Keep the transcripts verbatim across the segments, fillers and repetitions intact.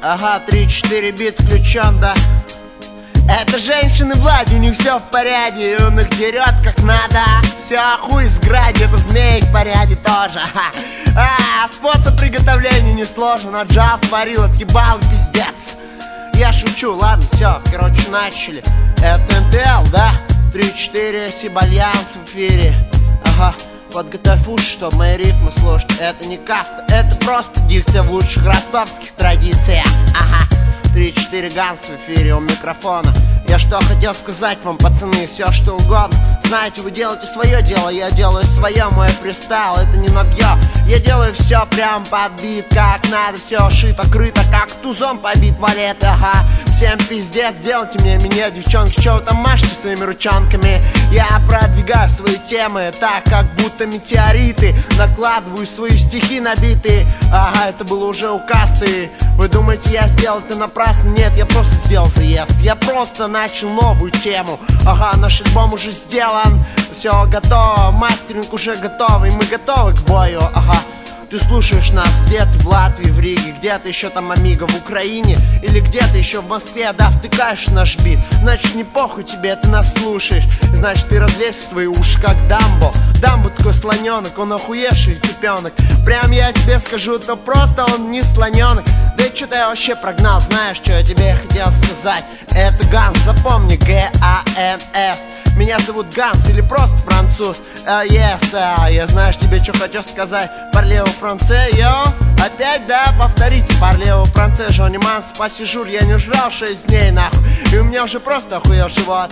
Ага, три-четыре бит включен, да. Это женщины Влади, у них все в порядке, и он их дерет как надо. Все хуй с гради, это змей в порядке тоже. А, способ приготовления несложен, а джаз сварил, отъебал пиздец. Я шучу, ладно, все, короче, начали. Это эн тэ эл, да? три-четыре, Сибальянс в эфире. Ага, подготовь уши, чтобы мои рифмы слушать. Это не каста, это просто дикция в лучших ростовских традициях. Ага, три-четыре Ганс в эфире у микрофона. Я что хотел сказать вам, пацаны, все что угодно. Знаете, вы делаете свое дело, я делаю свое, мой фристайл, это не навье. Я делаю все прям под бит, как надо, все шито, крыто, как тузом побит валет, ага. Всем пиздец, сделайте мне меня, девчонки, что вы там машете своими ручонками? Я продвигаю свои темы так, как будто метеориты. Накладываю свои стихи набитые. Ага, это было уже у касты. Вы думаете, я сделал это напрасно? Нет, я просто сделал заезд. Я просто начал новую тему. Ага, наш альбом уже сделан. Все готово, мастеринг уже готовый. Мы готовы к бою, ага. Ты слушаешь нас где-то в Латвии, в Риге, где-то еще там Амиго в Украине, или где-то еще в Москве, да, втыкаешь наш бит. Значит, не похуй тебе, ты нас слушаешь. Значит, ты развесишь свои уши, как Дамбо. Дамбо такой слоненок, он охуевший типенок. Прям я тебе скажу, то просто он не слоненок. Да и что-то я вообще прогнал, знаешь, что я тебе хотел сказать? Это Ганс, запомни, Г А Н С. Меня зовут Ганс или просто француз. uh, Yes, uh, я знаешь тебе, что хочу сказать. Парлево франце, йо. Опять, да, повторите. Парлево франце, Жони Манс, пассижур. Я не жрал шесть дней, нахуй. И у меня уже просто охуел живот.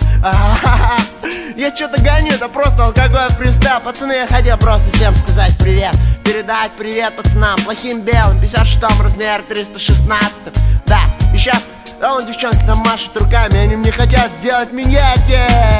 Я что-то гоню, это просто алкоголь фристайл. Пацаны, я хотел просто всем сказать привет. Передать привет пацанам, плохим белым, пятьдесят шестом размер, триста шестнадцать. Да, и сейчас, да, вон девчонки там машут руками, они мне хотят сделать миньяки.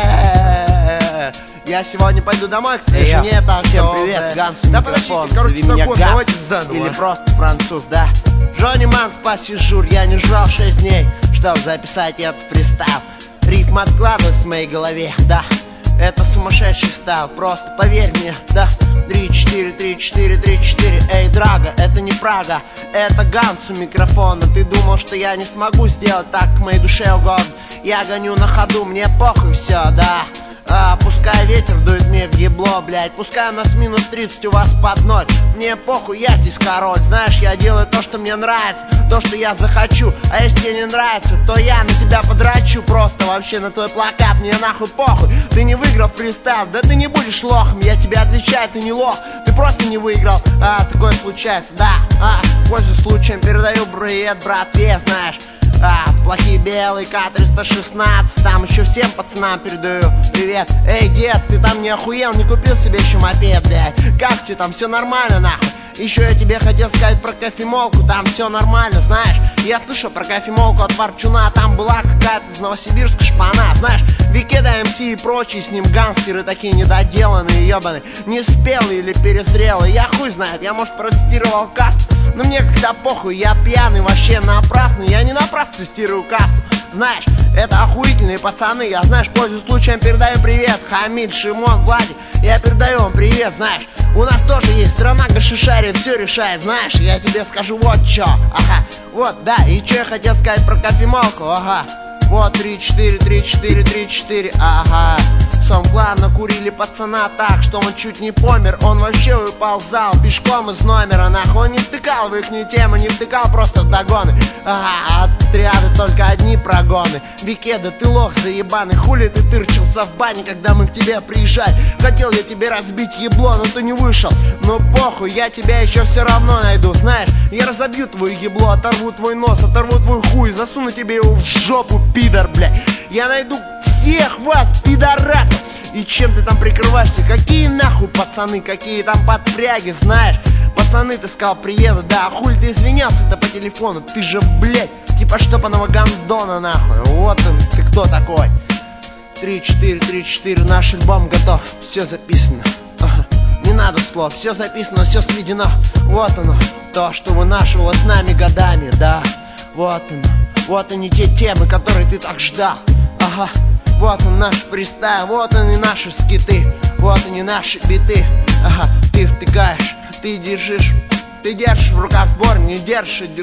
Я сегодня пойду домой к своей жене, так всем привет, Ганс, да микрофон, подождите, короче, меня вот, Ганс, заново. Или просто француз, да. Жони Манс, пассижур, я не жрал шесть дней, чтобы записать этот фристайл. Рифм откладывалась в моей голове, да. Это сумасшедший стайл, просто поверь мне, да. Три-четыре, три-четыре, три-четыре, эй, Драга, это не Прага, это Ганс у микрофона. Ты думал, что я не смогу сделать так, к моей душе угодно. Я гоню на ходу, мне похуй все, да. А, пускай ветер дует мне в ебло, блядь. Пускай у нас минус тридцать, у вас под ноль. Мне похуй, я здесь король. Знаешь, я делаю то, что мне нравится, то, что я захочу. А если тебе не нравится, то я на тебя подрачу. Просто вообще на твой плакат, мне нахуй похуй. Ты не выиграл фристайл, да ты не будешь лохом. Я тебе отвечаю, ты не лох, ты просто не выиграл. А, такое случается, да. А, пользуясь случаем, передаю привет братве, знаешь. А, плохие белые, К триста шестнадцать. Там еще всем пацанам передаю привет. Эй, дед, ты там не охуел, не купил себе еще мопед, блядь? Как тебе там, все нормально, нахуй? Еще я тебе хотел сказать про кофемолку, там все нормально, знаешь. Я слышал про кофемолку от Ворчуна, там была какая-то из Новосибирска шпана, знаешь. Викеда, МС и прочие с ним гангстеры такие недоделанные, ебаные, не спелые или перезрелые. Я хуй знает, я, может, протестировал каст, но мне когда похуй, я пьяный вообще напрасно. Я не напрасно тестирую касту, знаешь. Это охуительные пацаны, я, знаешь, пользуясь случаем передаю привет. Хамид, Шимон, Владик, я передаю вам привет, знаешь. У нас тоже есть страна гашишари, все решает, знаешь. Я тебе скажу вот чё, ага. Вот, да, и чё я хотел сказать про кофемолку, ага. Вот, три-четыре, три-четыре, три-четыре, ага. Сом-клан накурили пацана так, что он чуть не помер. Он вообще выползал пешком из номера, нахуй. Он не втыкал в ихнюю тему, не втыкал просто в догоны. Ага, отряды только одни прогоны. Викеда, ты лох заебаный, хули ты тырчился в бане, когда мы к тебе приезжали. Хотел я тебе разбить ебло, но ты не вышел. Ну похуй, я тебя еще все равно найду, знаешь. Я разобью твое ебло, оторву твой нос, оторву твой хуй, засуну тебе его в жопу, пидор, блядь. Я найду всех вас, пидорасов. И чем ты там прикрываешься? Какие нахуй пацаны, какие там подпряги, знаешь? Пацаны, ты сказал, приеду, да, хуй ты извинялся-то по телефону? Ты же, блядь, типа штопаного гандона, нахуй. Вот он, ты кто такой? три-четыре, три-четыре, наш альбом готов, все записано, ага. Не надо слов, все записано, все сведено. Вот оно, то, что вынашивало с нами годами, да. Вот оно, вот они те темы, которые ты так ждал, ага. Вот он наш фристайл, вот они наши скиты, вот они наши биты, ага. Ты втыкаешь, ты держишь, ты держишь в руках сбор, не держишь,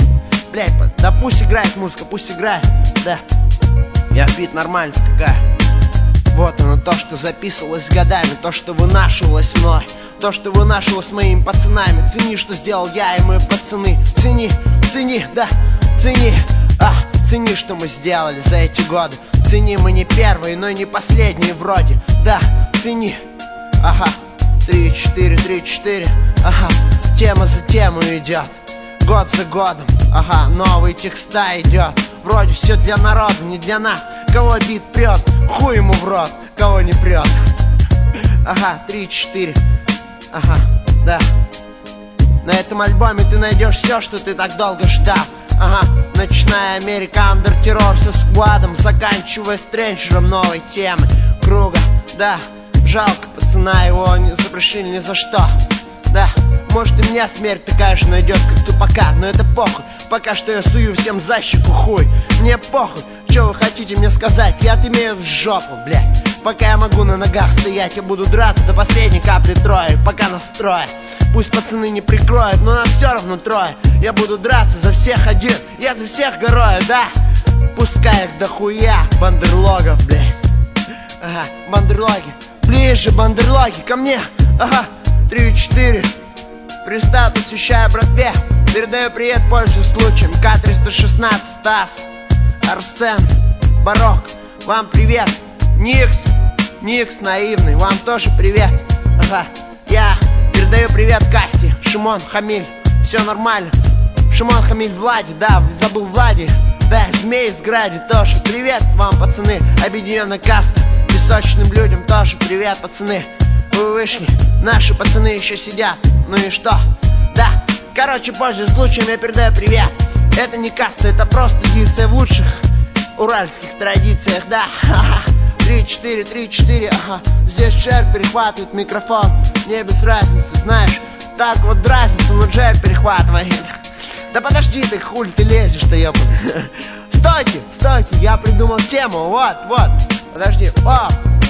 блядь, да пусть играет музыка, пусть играет, да. Я бит нормально такая. Вот оно то, что записывалось годами, то, что вынашивалось мной, то, что вынашивалось моими пацанами. Цени, что сделал я и мои пацаны. Цени, цени, да, цени. А, цени, что мы сделали за эти годы. Цени, мы не первые, но и не последние вроде. Да, цени. Ага, три, четыре, три, четыре. Ага, тема за тему идет, год за годом. Ага, новые текста идет. Вроде все для народа, не для нас. Кого бит прет, хуй ему в рот. Кого не прет. Ага, три, четыре. Ага, да. На этом альбоме ты найдешь все, что ты так долго ждал. Ага, начиная Америка, андертеррор со сквадом, заканчивая стрэнджером новой темы круга, да. Жалко пацана, его не запрошили ни за что. Да, может и меня смерть такая же найдет, как тупака, но это похуй. Пока что я сую всем за щеку хуй. Мне похуй, что вы хотите мне сказать, я отымею в жопу, блядь. Пока я могу на ногах стоять, я буду драться до последней капли трое. Пока настроя, пусть пацаны не прикроют, но нас все равно трое. Я буду драться за всех один, я за всех горою, да. Пускай их дохуя, бандерлогов, блядь. Ага, бандерлоги, ближе бандерлоги ко мне. Ага, три, четыре. Фристайл посвящаю братве. Передаю привет, пользуясь случаем. К триста шестнадцать, Стас, Арсен, Барок, вам привет. Никс, Никс наивный, вам тоже привет. Ага, я передаю привет Касте, Шимон, Хамиль, все нормально. Шимон, Хамиль, Влади, да, забыл Влади. Да, Змей из Гради тоже привет вам, пацаны. Объединенная каста, песочным людям тоже привет, пацаны. Вы вышли, наши пацаны еще сидят. Ну и что? Да, короче, пользуясь случаем, я передаю привет. Это не каста, это просто дикция в лучших уральских традициях, да. Три, четыре, три, четыре, ага. Здесь Джер перехватывает микрофон. Мне без разницы, знаешь. Так вот разница, но Джер перехватывает. Да подожди ты, хуй ты лезешь-то, ёбаный. Стойте, стойте, я придумал тему, вот, вот. Подожди, о.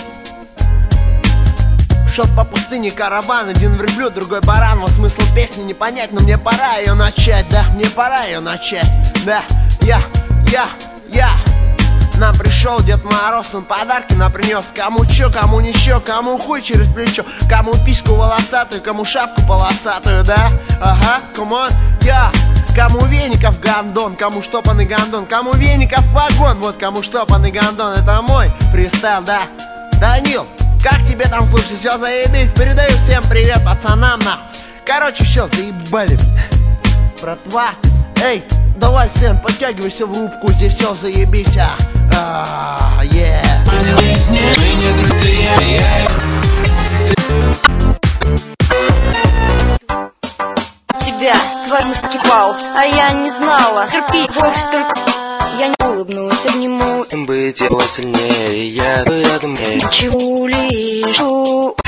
Шел по пустыне караван, один верблюд, другой баран. Вот смысл песни не понять, но мне пора ее начать, да, мне пора ее начать. Да, я, я, я. Нам пришел Дед Мороз, он подарки нам принес. Кому чё, кому ничего, кому хуй через плечо, кому письку волосатую, кому шапку полосатую, да? Ага, камон, я. Кому веников гандон, кому штопанный гандон, кому веников вагон, вот кому штопанный гандон. Это мой фристайл, да. Данил, как тебе там, слушай, все заебись? Передаю всем привет пацанам, нахуй. Короче, все, заебали. Братва, эй, давай, Сен, подтягивайся в рубку, здесь все заебись, а. Ah, yeah. Тебя, твой скипал, а я не знала. Терпи, больше только я не улыбнусь, обниму. Быть я была сильнее, я рядом. Чего лишь